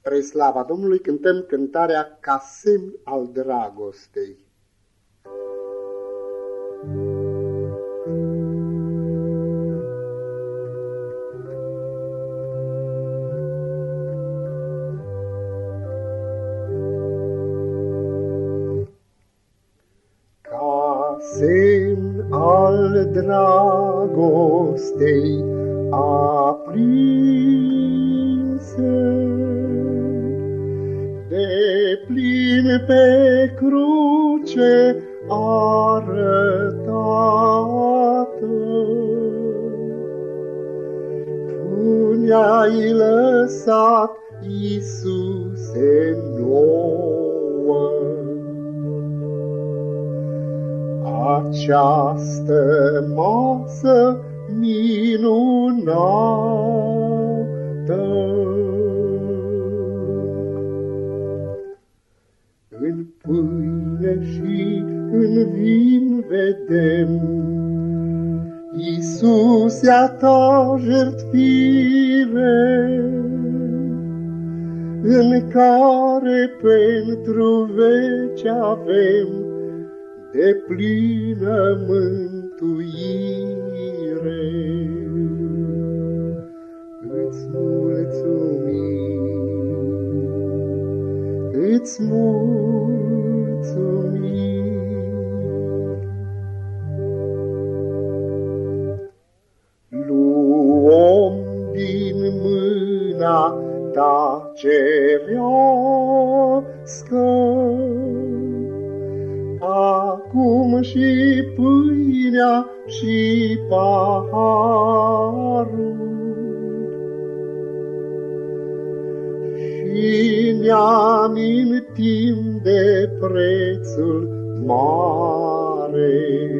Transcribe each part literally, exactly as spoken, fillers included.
Spre slava Domnului cântăm cântarea Ca semn al dragostei. Ca semn al dragostei aprinse, deplin pe cruce arătată, Tu ne-ai lăsat, Iisuse, nouă această masă minunată. În pâine și în vin vedem Iisuse-a Ta jertfire, în care pentru veci avem deplină mântuire. Îți mulțumim, îți mulțumim. Luăm din mâna Ta cerească acum și pâinea și paharul, și ne amintim de prețul mare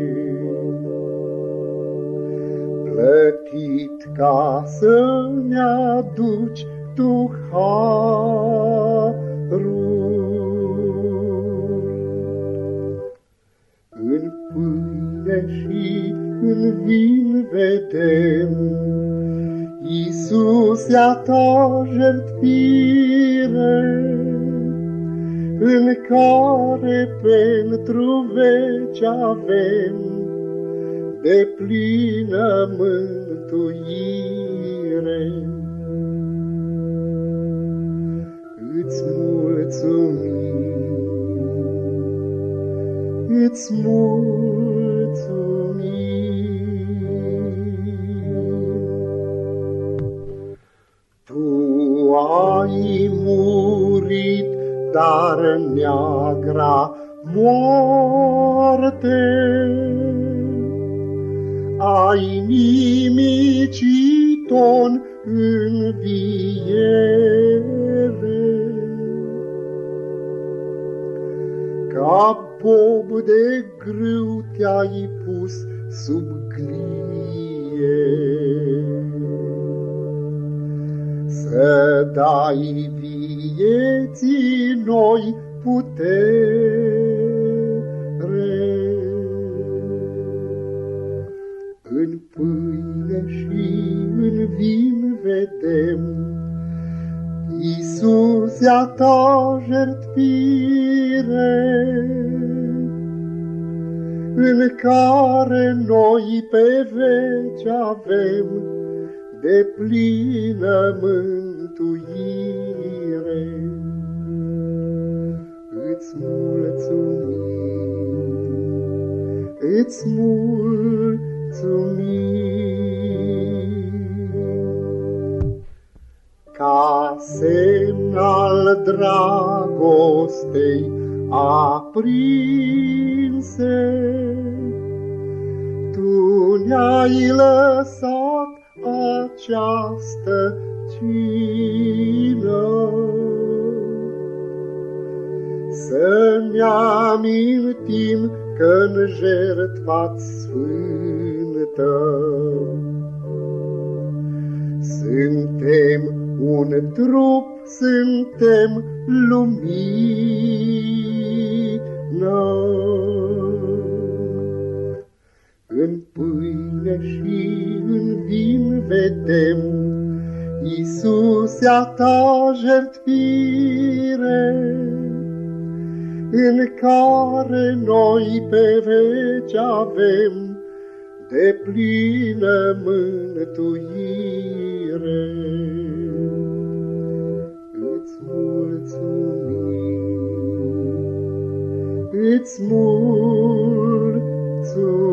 plătit ca să ne aduci Tu harul. În pâine și în vin vedem Iisuse-a Ta jertfire, în care pentru veci avem deplină mântuire. Îți mulțumim, îți mulțumim. Tu ai murit, dar neagra moarte ai nimicit-o în înviere. Ca bob de grâu te-ai pus sub glie, să dai vieții noi putere. În pâine și în vin vedem Iisuse-a Ta jertfire, în care noi pe veci avem deplină mântuire. Îți mulțumim, îți mulțumim. Ca semn al dragostei aprinse, Tu ne-ai lăsat această cină, să-mi amintim că-n jertfa sfântă suntem un trup, suntem lumină. În pâine și în vin vedem Iisuse-a ta jertfire, în care noi pe veci avem deplină mântuire. Îți mulțumim, îți mulțumim,